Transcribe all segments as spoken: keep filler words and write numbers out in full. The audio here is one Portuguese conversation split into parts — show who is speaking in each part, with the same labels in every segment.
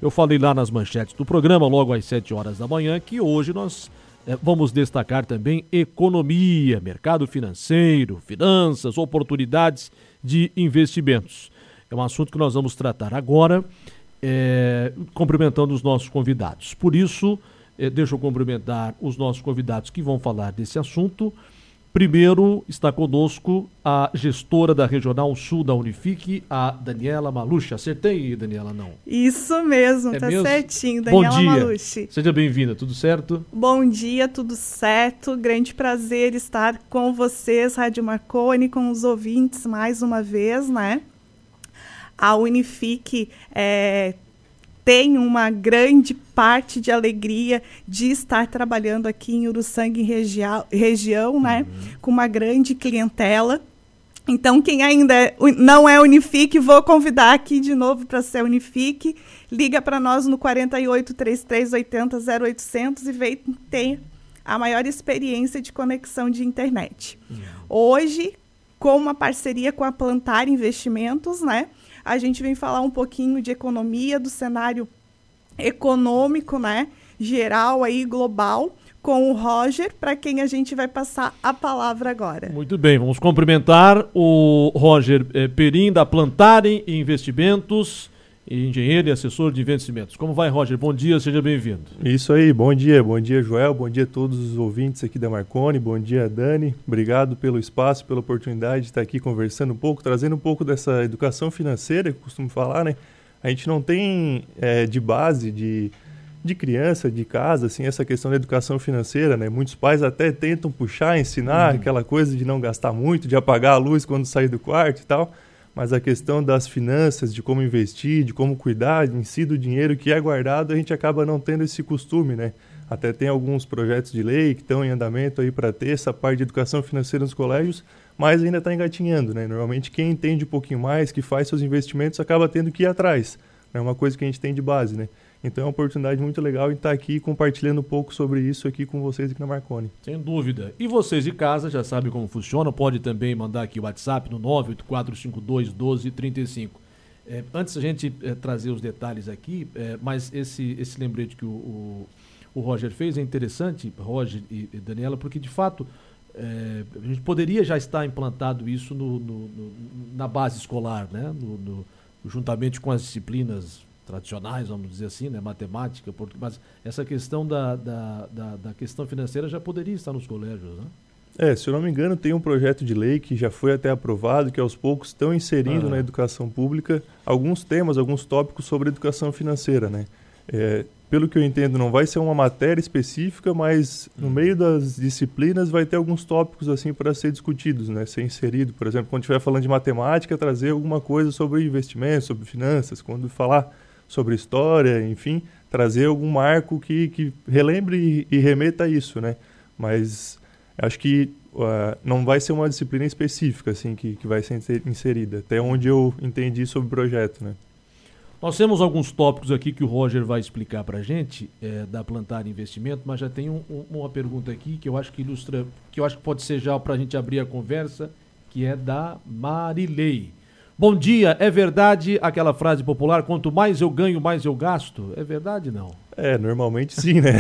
Speaker 1: Eu falei lá nas manchetes do programa, logo às sete horas da manhã, que hoje nós eh, vamos destacar também economia, mercado financeiro, finanças, oportunidades de investimentos. É um assunto que nós vamos tratar agora, eh, cumprimentando os nossos convidados. Por isso, eh, deixa eu cumprimentar os nossos convidados que vão falar desse assunto. Primeiro está conosco a gestora da Regional Sul da Unifique, a Daniela Malucci. Acertei, Daniela, não?
Speaker 2: Isso mesmo, é tá mesmo? Certinho, Daniela
Speaker 1: Bom dia.
Speaker 2: Malucci.
Speaker 1: Seja bem-vinda, tudo certo?
Speaker 2: Bom dia, tudo certo. Grande prazer estar com vocês, Rádio Marconi, com os ouvintes mais uma vez, né? A Unifique é... tem uma grande parte de alegria de estar trabalhando aqui em Uruçanga, em região, região né? Uhum. Com uma grande clientela. Então, quem ainda é, não é Unifique, vou convidar aqui de novo para ser Unifique. Liga para nós no quarenta e oito, trinta e três, oitenta, zero oitocentos e vem ter a maior experiência de conexão de internet. Uhum. Hoje, com uma parceria com a Plantar Investimentos, né? A gente vem falar um pouquinho de economia, do cenário econômico, né, geral aí, global, com o Roger, para quem a gente vai passar a palavra agora.
Speaker 1: Muito bem, vamos cumprimentar o Roger eh, Perim, da Plantarem Investimentos, engenheiro e assessor de investimentos. Como vai, Roger? Bom dia, seja bem-vindo.
Speaker 3: Isso aí, bom dia, bom dia, Joel, bom dia a todos os ouvintes aqui da Marconi, bom dia, Dani, obrigado pelo espaço, pela oportunidade de estar aqui conversando um pouco, trazendo um pouco dessa educação financeira, que eu costumo falar, né? A gente não tem é, de base, de, de criança, de casa, assim, essa questão da educação financeira, né? Muitos pais até tentam puxar, ensinar uhum. aquela coisa de não gastar muito, de apagar a luz quando sair do quarto e tal, mas a questão das finanças, de como investir, de como cuidar em si do dinheiro que é guardado, a gente acaba não tendo esse costume, né? Até tem alguns projetos de lei que estão em andamento aí para ter essa parte de educação financeira nos colégios, mas ainda está engatinhando, né? Normalmente quem entende um pouquinho mais, que faz seus investimentos, acaba tendo que ir atrás. É uma coisa que a gente tem de base, né? Então é uma oportunidade muito legal em estar aqui compartilhando um pouco sobre isso aqui com vocês aqui na Marconi.
Speaker 1: Sem dúvida. E vocês de casa já sabem como funciona, pode também mandar aqui o WhatsApp no nove oito quatro cinco dois, um dois três cinco. É, antes da gente é, trazer os detalhes aqui, é, mas esse, esse lembrete que o, o, o Roger fez é interessante, Roger e, e Daniela, porque de fato é, a gente poderia já estar implantado isso no, no, no, na base escolar, né? No, no, juntamente com as disciplinas tradicionais, vamos dizer assim, né? Matemática, porque, mas essa questão da, da, da, da questão financeira já poderia estar nos colégios, né?
Speaker 3: É, se eu não me engano, tem um projeto de lei que já foi até aprovado, que aos poucos estão inserindo ah. na educação pública alguns temas, alguns tópicos sobre educação financeira, né? É, pelo que eu entendo, não vai ser uma matéria específica, mas no meio das disciplinas vai ter alguns tópicos assim para ser discutidos, né? Ser inserido, por exemplo, quando estiver falando de matemática, trazer alguma coisa sobre investimentos, sobre finanças, quando falar sobre história, enfim, trazer algum marco que, que relembre e, e remeta a isso, né? Mas acho que uh, não vai ser uma disciplina específica assim que, que vai ser inserida, até onde eu entendi sobre o projeto, né?
Speaker 1: Nós temos alguns tópicos aqui que o Roger vai explicar para a gente, é, da Plantar Investimento, mas já tem um, um, uma pergunta aqui que eu acho que ilustra, que eu acho que pode ser já para a gente abrir a conversa, que é da Marilei. Bom dia, é verdade aquela frase popular, quanto mais eu ganho, mais eu gasto? É verdade, não?
Speaker 3: É, normalmente sim, né?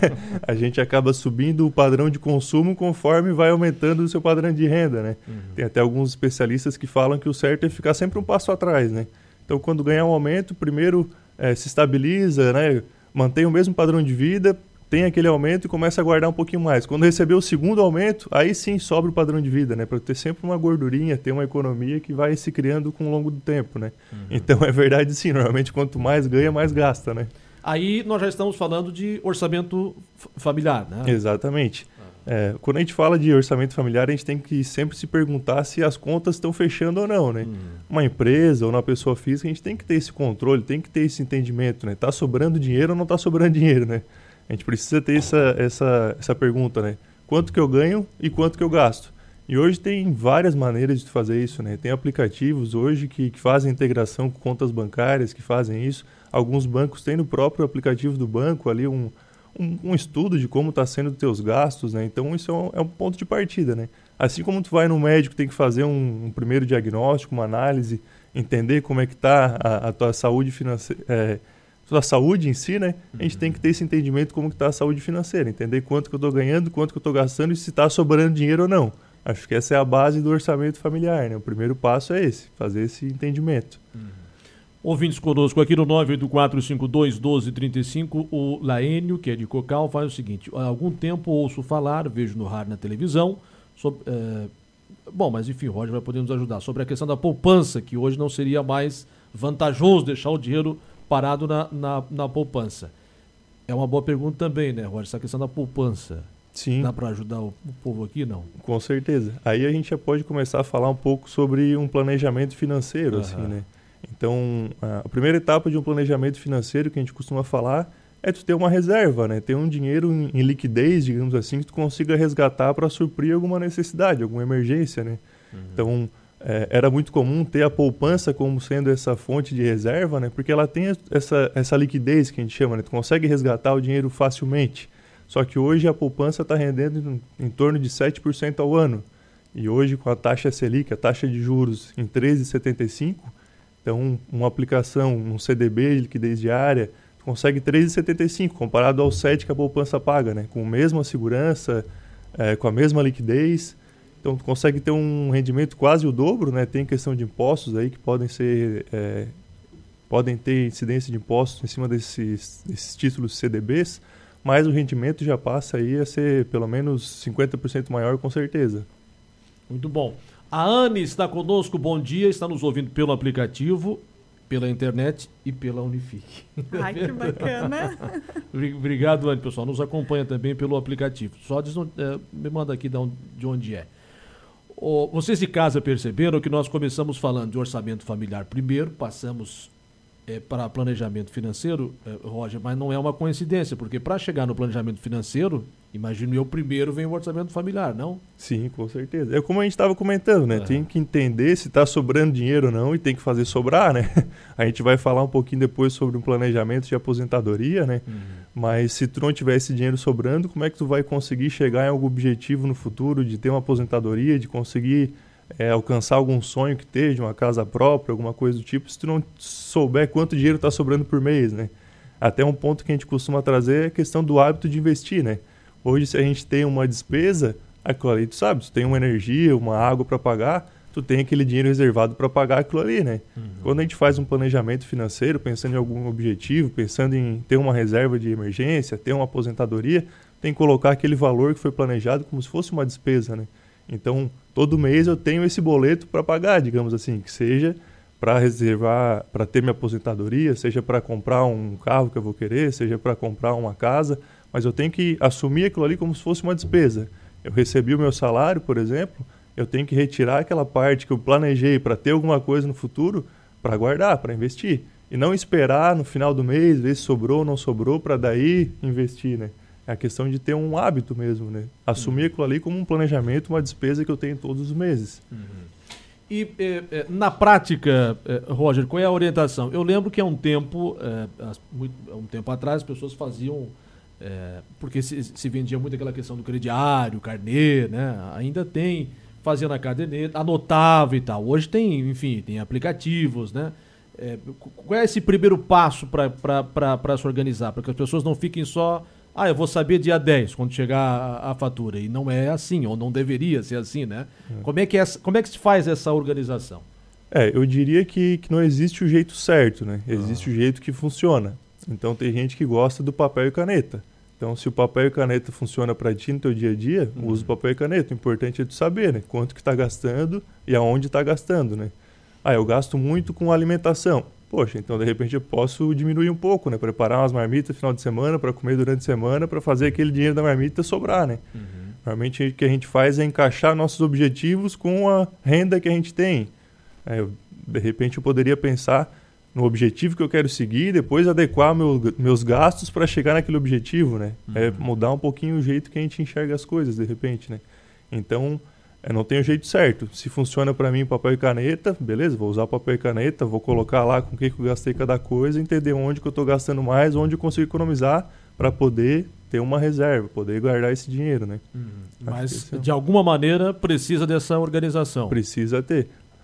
Speaker 3: A gente acaba subindo o padrão de consumo conforme vai aumentando o seu padrão de renda, né? Uhum. Tem até alguns especialistas que falam que o certo é ficar sempre um passo atrás, né? Então, quando ganhar um aumento, primeiro é, se estabiliza, né? Mantém o mesmo padrão de vida, tem aquele aumento e começa a guardar um pouquinho mais. Quando receber o segundo aumento, aí sim sobra o padrão de vida, né? Para ter sempre uma gordurinha, ter uma economia que vai se criando com o longo do tempo, né? Uhum. Então, é verdade sim, normalmente quanto mais ganha, mais gasta, né?
Speaker 1: Aí nós já estamos falando de orçamento familiar, né?
Speaker 3: Exatamente. É, quando a gente fala de orçamento familiar, a gente tem que sempre se perguntar se as contas estão fechando ou não, né? Hum. Uma empresa ou uma pessoa física, a gente tem que ter esse controle, tem que ter esse entendimento, né? Tá sobrando dinheiro ou não tá sobrando dinheiro, né? A gente precisa ter essa, essa, essa pergunta, né? Quanto que eu ganho e quanto que eu gasto? E hoje tem várias maneiras de fazer isso, né? Tem aplicativos hoje que, que fazem integração com contas bancárias, que fazem isso. Alguns bancos têm no próprio aplicativo do banco ali um... Um, um estudo de como está sendo os teus gastos, né? Então isso é um, é um ponto de partida, né? Assim como tu vai no médico, tem que fazer um, um primeiro diagnóstico, uma análise, entender como é que está a, a tua saúde financeira, é, a saúde em si, né? A gente
Speaker 1: Uhum.
Speaker 3: tem que ter esse entendimento como que está a saúde financeira, entender quanto que eu estou ganhando, quanto que eu estou gastando e se está sobrando dinheiro ou não. Acho que essa é a base do orçamento familiar, né? O primeiro passo é esse, fazer esse entendimento.
Speaker 1: Uhum. Ouvintes conosco aqui no nove oito quatro cinco dois um dois três cinco, o Laênio, que é de Cocal, faz o seguinte: há algum tempo ouço falar, vejo no rádio, na televisão, sobre, é, bom, mas enfim, o Roger vai poder nos ajudar, sobre a questão da poupança, que hoje não seria mais vantajoso deixar o dinheiro parado na, na, na poupança. É uma boa pergunta também, né, Roger, essa questão da poupança.
Speaker 3: Sim.
Speaker 1: Dá para ajudar o, o povo aqui, não?
Speaker 3: Com certeza. Aí a gente já pode começar a falar um pouco sobre um planejamento financeiro,
Speaker 1: Uhum.
Speaker 3: assim, né? Então, a primeira etapa de um planejamento financeiro que a gente costuma falar é tu ter uma reserva, né? Ter um dinheiro em, em liquidez, digamos assim, que tu consiga resgatar para suprir alguma necessidade, alguma emergência, né? Uhum. Então, é, era muito comum ter a poupança como sendo essa fonte de reserva, né? Porque ela tem essa, essa liquidez que a gente chama, né? Tu consegue resgatar o dinheiro facilmente. Só que hoje a poupança está rendendo em, em torno de sete por cento ao ano. E hoje, com a taxa Selic, a taxa de juros em treze vírgula setenta e cinco por cento, então, uma aplicação, um C D B de liquidez diária, tu consegue três vírgula setenta e cinco por cento, comparado ao sete por cento que a poupança paga, né? Com a mesma segurança, é, com a mesma liquidez. Então, tu consegue ter um rendimento quase o dobro, né? Tem questão de impostos aí que podem ser... É, podem ter incidência de impostos em cima desses, desses títulos C D Bs, mas o rendimento já passa aí a ser pelo menos cinquenta por cento maior, com certeza.
Speaker 1: Muito bom. A Anne está conosco, bom dia, está nos ouvindo pelo aplicativo, pela internet e pela Unifique.
Speaker 2: Ai, que bacana.
Speaker 1: Obrigado, Anne, pessoal. Nos acompanha também pelo aplicativo. Só diz, é, me manda aqui de onde é. O, vocês de casa perceberam que nós começamos falando de orçamento familiar primeiro, passamos é, para planejamento financeiro, é, Roger, mas não é uma coincidência, porque para chegar no planejamento financeiro, imagino eu, primeiro vem o orçamento familiar, não?
Speaker 3: Sim, com certeza. É como a gente estava comentando, né?
Speaker 1: Uhum.
Speaker 3: Tem que entender se está sobrando dinheiro ou não e tem que fazer sobrar, né? A gente vai falar um pouquinho depois sobre um planejamento de aposentadoria, né? Uhum. Mas se tu não tiver esse dinheiro sobrando, como é que tu vai conseguir chegar em algum objetivo no futuro de ter uma aposentadoria, de conseguir é, alcançar algum sonho que esteja, uma casa própria, alguma coisa do tipo, se tu não souber quanto dinheiro está sobrando por mês, né? Até um ponto que a gente costuma trazer é a questão do hábito de investir, né? Hoje, se a gente tem uma despesa, aquilo ali, tu sabe, tu tem uma energia, uma água para pagar, tu tem aquele dinheiro reservado para pagar aquilo ali, né? Uhum. Quando a gente faz um planejamento financeiro, pensando em algum objetivo, pensando em ter uma reserva de emergência, ter uma aposentadoria, tem que colocar aquele valor que foi planejado como se fosse uma despesa, né? Então, todo mês eu tenho esse boleto para pagar, digamos assim, que seja para reservar, para ter minha aposentadoria, seja para comprar um carro que eu vou querer, seja para comprar uma casa, mas eu tenho que assumir aquilo ali como se fosse uma despesa. Eu recebi o meu salário, por exemplo, eu tenho que retirar aquela parte que eu planejei para ter alguma coisa no futuro, para guardar, para investir. E não esperar no final do mês, ver se sobrou ou não sobrou, para daí investir, né? É a questão de ter um hábito mesmo, né? Assumir uhum. aquilo ali como um planejamento, uma despesa que eu tenho todos os meses.
Speaker 1: Uhum. E eh, eh, na prática, eh, Roger, qual é a orientação? Eu lembro que há um tempo, eh, muito, há um tempo atrás, as pessoas faziam... É, porque se, se vendia muito aquela questão do crediário, carnê, né? Ainda tem, fazia na caderneta, anotava e tal. Hoje tem, enfim, tem aplicativos, né? É, qual é esse primeiro passo para se organizar? Para que as pessoas não fiquem só, ah, eu vou saber dia dez, quando chegar a, a fatura. E não é assim, ou não deveria ser assim, né? É. Como é que é, como é que se faz essa organização?
Speaker 3: É, eu diria que, que não existe o jeito certo, né? Existe ah. o jeito que funciona. Então, tem gente que gosta do papel e caneta. Então, se o papel e caneta funciona para ti no teu dia a dia, uhum. usa o papel e caneta. O importante é tu saber, né? Quanto que está gastando e aonde está gastando, né? Ah, eu gasto muito com alimentação. Poxa, então, de repente, eu posso diminuir um pouco, né? Preparar umas marmitas no final de semana para comer durante a semana, para fazer aquele dinheiro da marmita sobrar, né? Uhum. Normalmente, o que a gente faz é encaixar nossos objetivos com a renda que a gente tem. É, eu, de repente, eu poderia pensar no objetivo que eu quero seguir e depois adequar meu, meus gastos para chegar naquele objetivo, né? Uhum. É mudar um pouquinho o jeito que a gente enxerga as coisas, de repente, né? Então, é, não tem o jeito certo. Se funciona para mim papel e caneta, beleza, vou usar papel e caneta, vou colocar lá com o que, que eu gastei cada coisa, entender onde que eu estou gastando mais, onde eu consigo economizar para poder ter uma reserva, poder guardar esse dinheiro, né?
Speaker 1: Uhum. Mas, de alguma maneira, precisa dessa organização.
Speaker 3: Precisa ter.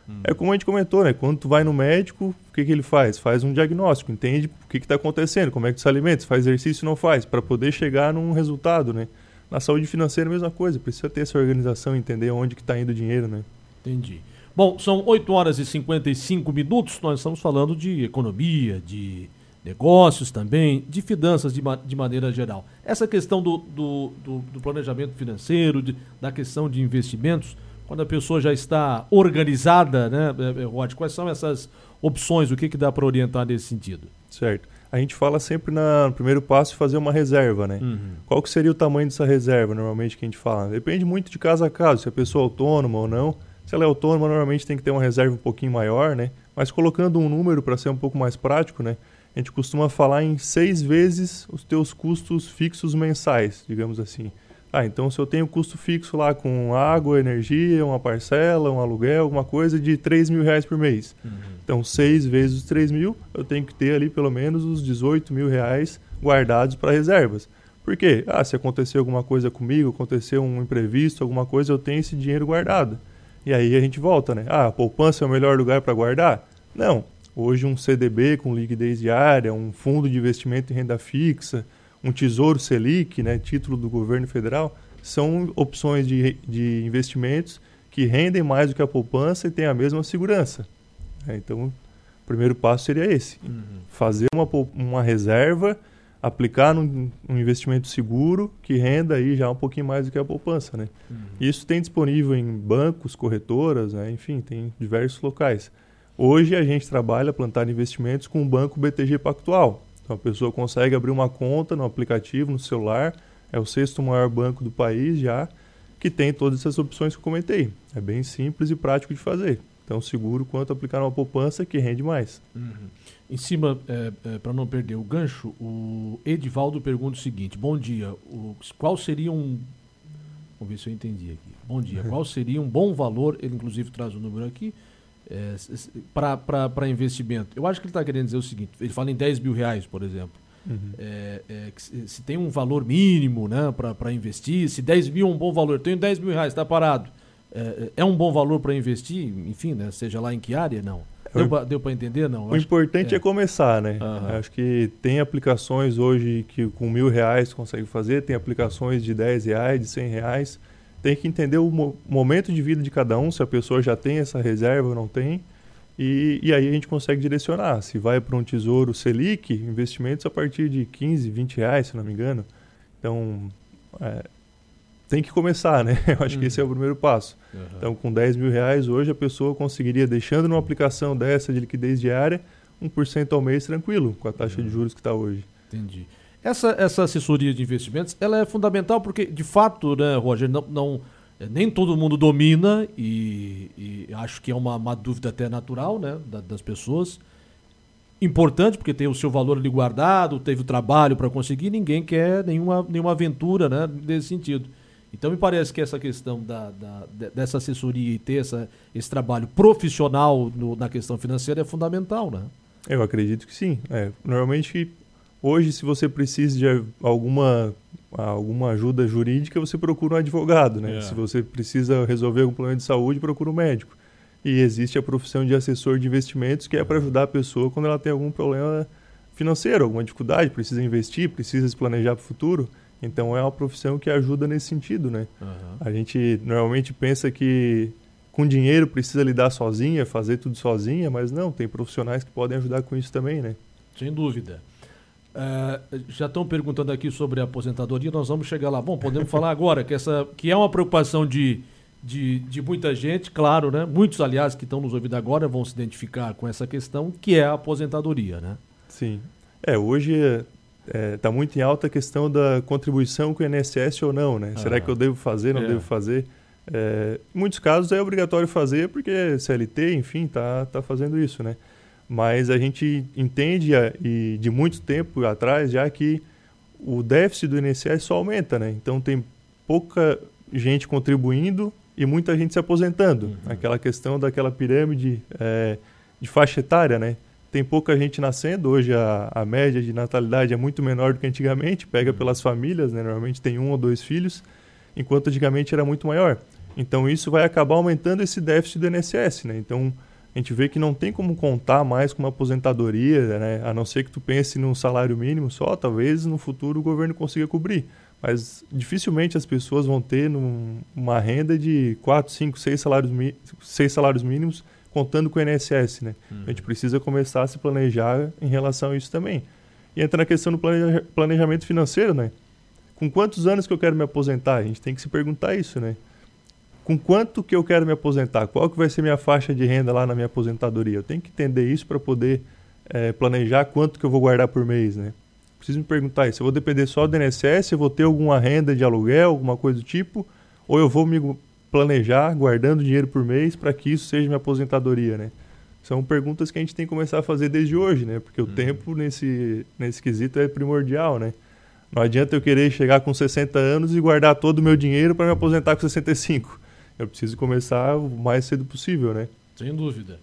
Speaker 3: Hum. É como a gente comentou, né? Quando tu vai no médico, o que, que ele faz? Faz um diagnóstico, entende o que está acontecendo, como é que tu se alimenta, se faz exercício ou não faz, para poder chegar num resultado, né? Na saúde financeira, a mesma coisa, precisa ter essa organização, entender onde que está indo o dinheiro, né?
Speaker 1: Entendi. Bom, são oito horas e cinquenta e cinco minutos, nós estamos falando de economia, de negócios também, de finanças de, ma de maneira geral. Essa questão do, do, do, do planejamento financeiro, de, da questão de investimentos, quando a pessoa já está organizada, né, Rod, quais são essas opções, o que, que dá para orientar nesse sentido?
Speaker 3: Certo. A gente fala sempre na, no primeiro passo fazer uma reserva, né? Uhum. Qual que seria o tamanho dessa reserva, normalmente, que a gente fala? Depende muito de caso a caso, se a pessoa é autônoma ou não. Se ela é autônoma, normalmente tem que ter uma reserva um pouquinho maior, né? Mas colocando um número para ser um pouco mais prático, né? A gente costuma falar em seis vezes os teus custos fixos mensais, digamos assim. Ah, então se eu tenho custo fixo lá com água, energia, uma parcela, um aluguel, alguma coisa de três mil reais por mês. Uhum. Então, seis vezes os três mil, eu tenho que ter ali pelo menos os dezoito mil reais guardados para reservas. Por quê? Ah, se acontecer alguma coisa comigo, acontecer um imprevisto, alguma coisa, eu tenho esse dinheiro guardado. E aí a gente volta, né? Ah, a poupança é o melhor lugar para guardar? Não. Hoje um C D B com liquidez diária, um fundo de investimento em renda fixa, um Tesouro Selic, né, título do governo federal, são opções de, de investimentos que rendem mais do que a poupança e têm a mesma segurança. É, então, o primeiro passo seria esse. Uhum. Fazer uma, uma reserva, aplicar num, num investimento seguro que renda aí já um pouquinho mais do que a poupança. Né? Uhum. Isso tem disponível em bancos, corretoras, né, enfim, tem diversos locais. Hoje a gente trabalha plantar investimentos com o banco B T G Pactual. Então a pessoa consegue abrir uma conta no aplicativo, no celular, é o sexto maior banco do país já, que tem todas essas opções que eu comentei. É bem simples e prático de fazer. Tão seguro quanto aplicar uma poupança que rende mais.
Speaker 1: Uhum. Em cima, é, é, para não perder o gancho, o Edivaldo pergunta o seguinte: bom dia, o, qual seria um... Vamos ver se eu entendi aqui. Bom dia, qual seria um bom valor, ele inclusive traz o número aqui, É, para investimento? Eu acho que ele está querendo dizer o seguinte, ele fala em dez mil reais, por exemplo. Uhum. É, é, se, se tem um valor mínimo, né, para investir, se dez mil é um bom valor, eu tenho dez mil reais, está parado, é, é um bom valor para investir, enfim, né, seja lá em que área, não? Deu para entender, não? Eu
Speaker 3: o importante que, é. é começar, né?
Speaker 1: Uhum.
Speaker 3: Acho que tem aplicações hoje que com mil reais consegue fazer, tem aplicações de dez reais, de cem reais. Tem que entender o mo momento de vida de cada um, se a pessoa já tem essa reserva ou não tem, e, e aí a gente consegue direcionar. Se vai para um Tesouro Selic, investimentos a partir de quinze, vinte reais, se não me engano. Então, é, tem que começar, né? Eu acho uhum. que esse é o primeiro passo. Uhum. Então, com dez mil reais hoje, a pessoa conseguiria, deixando numa aplicação dessa de liquidez diária, um por cento ao mês tranquilo, com a taxa uhum. de juros que está hoje.
Speaker 1: Entendi. Essa, essa assessoria de investimentos, ela é fundamental porque, de fato, né, Roger, não, não, nem todo mundo domina e, e acho que é uma, uma dúvida até natural, né, da, das pessoas. Importante porque tem o seu valor ali guardado, teve o trabalho para conseguir, ninguém quer nenhuma, nenhuma aventura, né, nesse sentido. Então me parece que essa questão da, da, dessa assessoria e ter essa, esse trabalho profissional no, na questão financeira é fundamental, né?
Speaker 3: Eu acredito que sim. É, normalmente... Hoje, se você precisa de alguma, alguma ajuda jurídica, você procura um advogado, né? Yeah. Se você precisa resolver algum problema de saúde, procura um médico. E existe a profissão de assessor de investimentos, que é para ajudar a pessoa quando ela tem algum problema financeiro, alguma dificuldade, precisa investir, precisa se planejar para o futuro. Então, é uma profissão que ajuda nesse sentido, né? Uhum. A gente normalmente pensa que com dinheiro precisa lidar sozinha, fazer tudo sozinha, mas não, tem profissionais que podem ajudar com isso também, né?
Speaker 1: Sem dúvida. Uh, já estão perguntando aqui sobre a aposentadoria, nós vamos chegar lá. Bom, podemos falar agora que, essa, que é uma preocupação de, de, de muita gente, claro, né? Muitos, aliás, que estão nos ouvindo agora vão se identificar com essa questão, que é a aposentadoria, né?
Speaker 3: Sim. É, hoje está é, muito em alta a questão da contribuição com o I N S S ou não, né? Ah, Será que eu devo fazer, não é. devo fazer? É, em muitos casos é obrigatório fazer porque C L T, enfim, está tá fazendo isso, né? Mas a gente entende, e de muito tempo atrás, já que o déficit do I N S S só aumenta, né? Então tem pouca gente contribuindo e muita gente se aposentando. Uhum. Aquela questão daquela pirâmide é, de faixa etária, né? Tem pouca gente nascendo. Hoje a, a média de natalidade é muito menor do que antigamente. Pega uhum. pelas famílias, né? Normalmente tem um ou dois filhos, enquanto antigamente era muito maior. Então isso vai acabar aumentando esse déficit do I N S S, né? Então a gente vê que não tem como contar mais com uma aposentadoria, né? A não ser que tu pense num salário mínimo só, talvez no futuro o governo consiga cobrir. Mas dificilmente as pessoas vão ter num, uma renda de quatro, cinco, seis salários, seis salários mínimos contando com o I N S S, né? Uhum. A gente precisa começar a se planejar em relação a isso também. E entra na questão do planeja- planejamento financeiro, né? Com quantos anos que eu quero me aposentar? A gente tem que se perguntar isso, né? Com quanto que eu quero me aposentar? Qual que vai ser minha faixa de renda lá na minha aposentadoria? Eu tenho que entender isso para poder é, planejar quanto que eu vou guardar por mês, né? Preciso me perguntar isso. Eu vou depender só do I N S S? Eu vou ter alguma renda de aluguel, alguma coisa do tipo? Ou eu vou me planejar guardando dinheiro por mês para que isso seja minha aposentadoria, né? São perguntas que a gente tem que começar a fazer desde hoje, né? Porque o hum. tempo nesse, nesse quesito é primordial, né? Não adianta eu querer chegar com sessenta anos e guardar todo o meu dinheiro para me aposentar com sessenta e cinco. Eu preciso começar o mais cedo possível, né?
Speaker 1: Sem dúvida.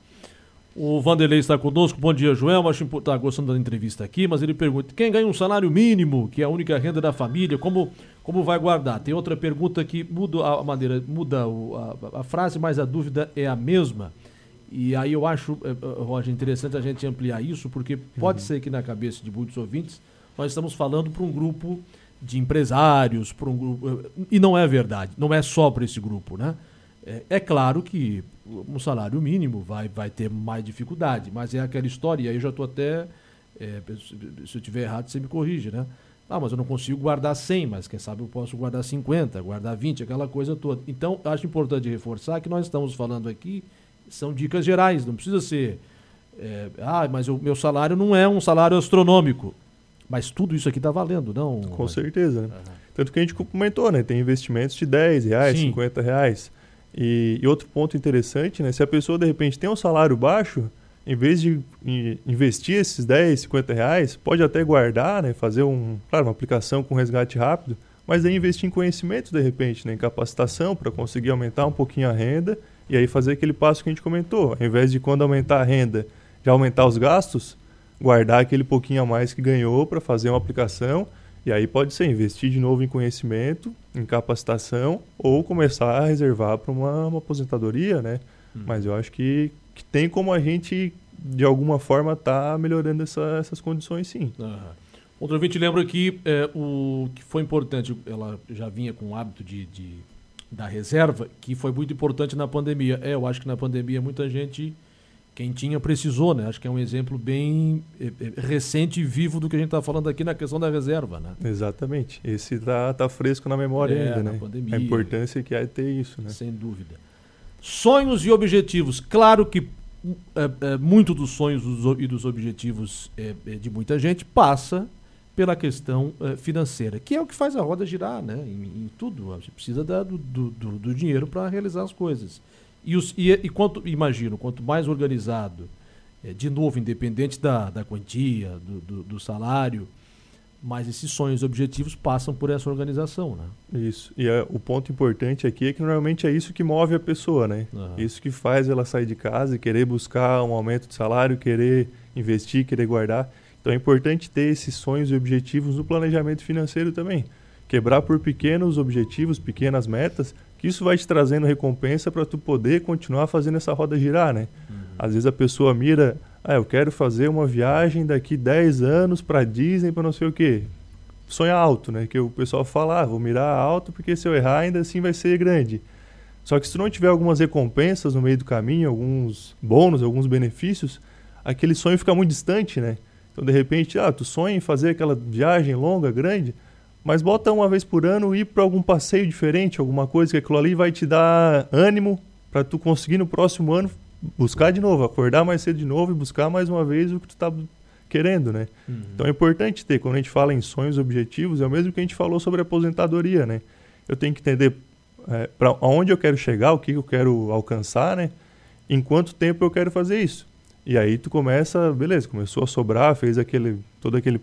Speaker 1: O Vanderlei está conosco. Bom dia, Joel. Acho que está gostando da entrevista aqui, mas ele pergunta: quem ganha um salário mínimo, que é a única renda da família, como, como vai guardar? Tem outra pergunta que muda a maneira, muda o, a, a frase, mas a dúvida é a mesma. E aí eu acho, Roger, interessante a gente ampliar isso, porque pode uhum. ser que na cabeça de muitos ouvintes nós estamos falando para um grupo de empresários, para um grupo, e não é verdade, não é só para esse grupo, né? É, é claro que um salário mínimo vai, vai ter mais dificuldade, mas é aquela história, e aí eu já estou até, é, se eu estiver errado você me corrige, né? Ah, mas eu não consigo guardar cem, mas quem sabe eu posso guardar cinquenta, guardar vinte, aquela coisa toda. Então, acho importante reforçar que nós estamos falando aqui, são dicas gerais, não precisa ser, é, ah, mas o meu salário não é um salário astronômico. Mas tudo isso aqui está valendo, não?
Speaker 3: Com certeza, né? Uhum. Tanto que a gente comentou, né? Tem investimentos de dez reais, Sim. cinquenta reais. E, e outro ponto interessante, né? Se a pessoa, de repente, tem um salário baixo, em vez de investir esses dez, cinquenta reais, pode até guardar, né? Fazer um, claro, uma aplicação com resgate rápido, mas aí investir em conhecimento, de repente, né? Em capacitação, para conseguir aumentar um pouquinho a renda e aí fazer aquele passo que a gente comentou. Ao invés de, quando aumentar a renda, já aumentar os gastos, guardar aquele pouquinho a mais que ganhou para fazer uma aplicação, e aí pode ser investir de novo em conhecimento, em capacitação, ou começar a reservar para uma, uma aposentadoria, né? Hum. Mas eu acho que, que tem como a gente, de alguma forma, estar tá melhorando essa, essas condições, sim.
Speaker 1: Uhum. Outro ouvinte lembra que é, o que foi importante, ela já vinha com o hábito de, de, da reserva, que foi muito importante na pandemia. É, eu acho que na pandemia muita gente... Quem tinha precisou, né? Acho que é um exemplo bem é, é, recente e vivo do que a gente está falando aqui na questão da reserva, né?
Speaker 3: Exatamente. Esse tá, tá fresco na memória é, ainda,
Speaker 1: na
Speaker 3: né?
Speaker 1: Pandemia,
Speaker 3: a importância que é ter isso, né?
Speaker 1: Sem dúvida. Sonhos e objetivos. Claro que é, é, muito dos sonhos dos, e dos objetivos é, é, de muita gente passa pela questão é, financeira, que é o que faz a roda girar, né? Em, em tudo. Você precisa da, do, do, do dinheiro para realizar as coisas. E, os, e, e quanto, imagino, quanto mais organizado, é, de novo, independente da, da quantia, do, do, do salário, mais esses sonhos e objetivos passam por essa organização, né?
Speaker 3: Isso. E é, o ponto importante aqui é que normalmente é isso que move a pessoa, né? Uhum. Isso que faz ela sair de casa e querer buscar um aumento de salário, querer investir, querer guardar. Então é importante ter esses sonhos e objetivos no planejamento financeiro também. Quebrar por pequenos objetivos, pequenas metas, que isso vai te trazendo recompensa para tu poder continuar fazendo essa roda girar, né? Uhum. Às vezes a pessoa mira, ah, eu quero fazer uma viagem daqui dez anos para Disney, para não sei o quê. Sonha alto, né? Que o pessoal fala, ah, vou mirar alto porque se eu errar ainda assim vai ser grande. Só que se tu não tiver algumas recompensas no meio do caminho, alguns bônus, alguns benefícios, aquele sonho fica muito distante, né? Então de repente, ah, tu sonha em fazer aquela viagem longa, grande, mas bota uma vez por ano ir para algum passeio diferente, alguma coisa que aquilo ali vai te dar ânimo para tu conseguir no próximo ano buscar de novo, acordar mais cedo de novo e buscar mais uma vez o que tu tá querendo, né? Uhum. Então é importante ter, quando a gente fala em sonhos, objetivos, é o mesmo que a gente falou sobre a aposentadoria, né? Eu tenho que entender é, para onde eu quero chegar, o que eu quero alcançar, né? Em quanto tempo eu quero fazer isso. E aí tu começa, beleza, começou a sobrar, fez aquele, todo aquele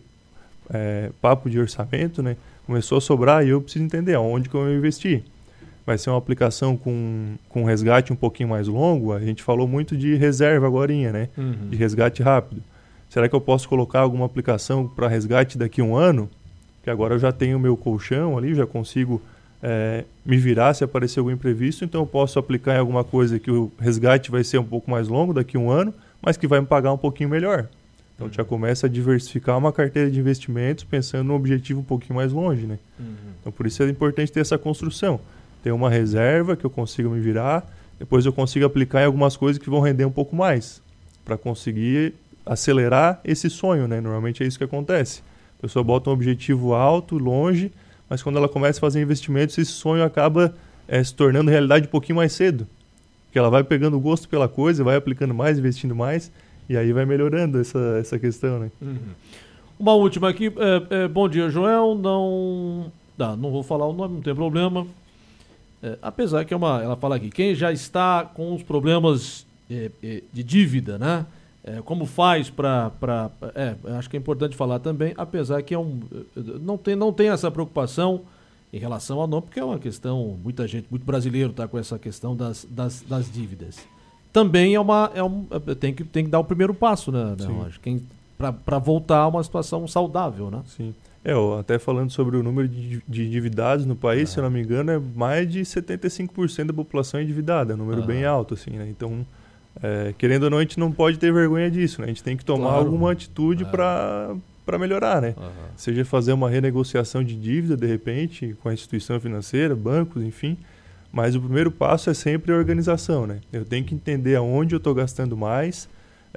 Speaker 3: É, papo de orçamento, né? Começou a sobrar e eu preciso entender aonde que eu vou investir. Vai ser uma aplicação com, com resgate um pouquinho mais longo. A gente falou muito de reserva agorinha, né? Uhum. De resgate rápido. Será que eu posso colocar alguma aplicação para resgate daqui a um ano? Que agora eu já tenho o meu colchão ali, já consigo é, me virar se aparecer algum imprevisto, então eu posso aplicar em alguma coisa que o resgate vai ser um pouco mais longo, daqui a um ano, mas que vai me pagar um pouquinho melhor. Então uhum. já começa a diversificar uma carteira de investimentos pensando num objetivo um pouquinho mais longe, né? Uhum. Então por isso é importante ter essa construção. Ter uma reserva que eu consiga me virar, depois eu consigo aplicar em algumas coisas que vão render um pouco mais, para conseguir acelerar esse sonho, né? Normalmente é isso que acontece. A pessoa bota um objetivo alto, longe, mas quando ela começa a fazer investimentos, esse sonho acaba é, se tornando realidade um pouquinho mais cedo. Porque ela vai pegando gosto pela coisa, vai aplicando mais, investindo mais, e aí vai melhorando essa, essa questão, né?
Speaker 1: Uhum. Uma última aqui. É, é, bom dia, Joel. Não, não, não vou falar o nome, não tem problema. É, apesar que é uma, ela fala aqui, quem já está com os problemas é, é, de dívida, né? É, como faz para... É, acho que é importante falar também, apesar que é um, não, tem, não tem essa preocupação em relação ao nome, porque é uma questão, muita gente, muito brasileiro está com essa questão das, das, das dívidas. Também é uma, é um, tem, que, tem que dar o primeiro passo, né, né Roger? Para voltar a uma situação saudável, né?
Speaker 3: Sim. É, ó, até falando sobre o número de, de endividados no país, ah. se eu não me engano, é mais de setenta e cinco por cento da população endividada, é um número ah. bem alto, assim, né? Então, é, querendo ou não, a gente não pode ter vergonha disso, né? A gente tem que tomar claro. alguma atitude ah. para para melhorar, né? Ah. Seja fazer uma renegociação de dívida, de repente, com a instituição financeira, bancos, enfim. Mas o primeiro passo é sempre a organização, né? Eu tenho que entender aonde eu estou gastando mais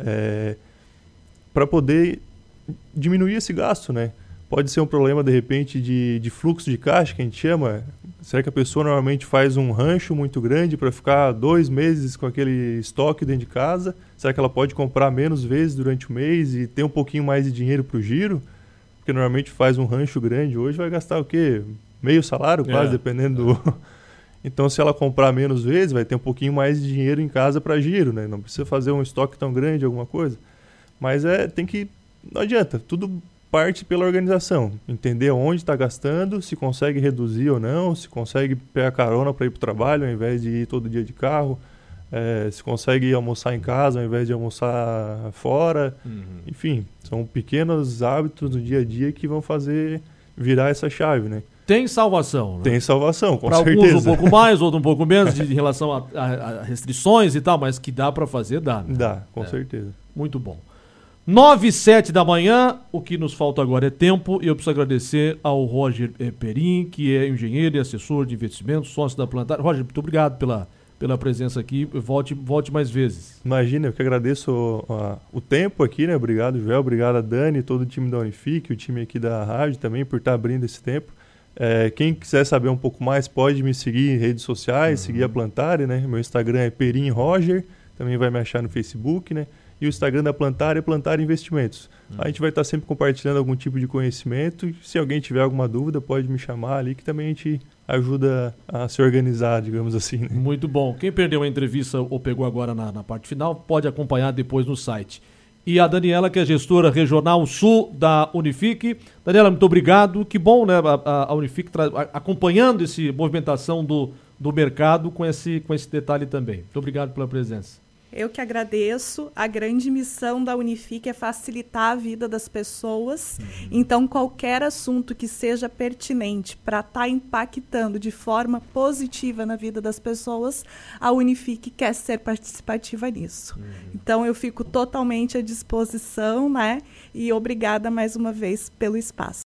Speaker 3: é, para poder diminuir esse gasto, né? Pode ser um problema, de repente, de, de fluxo de caixa, que a gente chama. Será que a pessoa normalmente faz um rancho muito grande para ficar dois meses com aquele estoque dentro de casa? Será que ela pode comprar menos vezes durante o mês e ter um pouquinho mais de dinheiro para o giro? Porque normalmente faz um rancho grande hoje, vai gastar o quê? Meio salário quase, é, dependendo é. do... Então, se ela comprar menos vezes, vai ter um pouquinho mais de dinheiro em casa para giro, né? Não precisa fazer um estoque tão grande, alguma coisa. Mas é, tem que... Não adianta, tudo parte pela organização. Entender onde está gastando, se consegue reduzir ou não, se consegue pegar carona para ir para o trabalho ao invés de ir todo dia de carro, é, se consegue ir almoçar em casa ao invés de almoçar fora. Uhum. Enfim, são pequenos hábitos do dia a dia que vão fazer virar essa chave, né?
Speaker 1: Tem salvação, né?
Speaker 3: Tem salvação, com
Speaker 1: pra
Speaker 3: certeza.
Speaker 1: Alguns um pouco mais, outros um pouco menos de, em relação a, a, a restrições e tal, mas que dá para fazer, dá. Né?
Speaker 3: Dá, com
Speaker 1: é.
Speaker 3: certeza.
Speaker 1: Muito bom. nove e sete da manhã, o que nos falta agora é tempo, e eu preciso agradecer ao Roger eh, Perim, que é engenheiro e assessor de investimentos, sócio da Plantar. Roger, muito obrigado pela, pela presença aqui, volte, volte mais vezes.
Speaker 3: Imagina, eu que agradeço o, o tempo aqui, né? Obrigado, Joel, obrigado a Dani, todo o time da Unifique, o time aqui da rádio também, por estar abrindo esse tempo. É, quem quiser saber um pouco mais, pode me seguir em redes sociais, uhum. seguir a Plantare, né? Meu Instagram é Perim Roger, também vai me achar no Facebook, né? E o Instagram da Plantare é Plantare Investimentos. Uhum. A gente vai estar sempre compartilhando algum tipo de conhecimento. Se alguém tiver alguma dúvida, pode me chamar ali, que também a gente ajuda a se organizar, digamos assim. Né?
Speaker 1: Muito bom. Quem perdeu a entrevista ou pegou agora na, na parte final, pode acompanhar depois no site. E a Daniela, que é gestora regional sul da Unifique. Daniela, muito obrigado. Que bom, né? A, a Unifique tra- acompanhando essa movimentação do, do mercado com esse, com esse detalhe também. Muito obrigado pela presença.
Speaker 2: Eu que agradeço. A grande missão da Unifique é facilitar a vida das pessoas. Uhum. Então, qualquer assunto que seja pertinente para estar tá impactando de forma positiva na vida das pessoas, a Unifique quer ser participativa nisso. Uhum. Então, eu fico totalmente à disposição, né? E obrigada mais uma vez pelo espaço.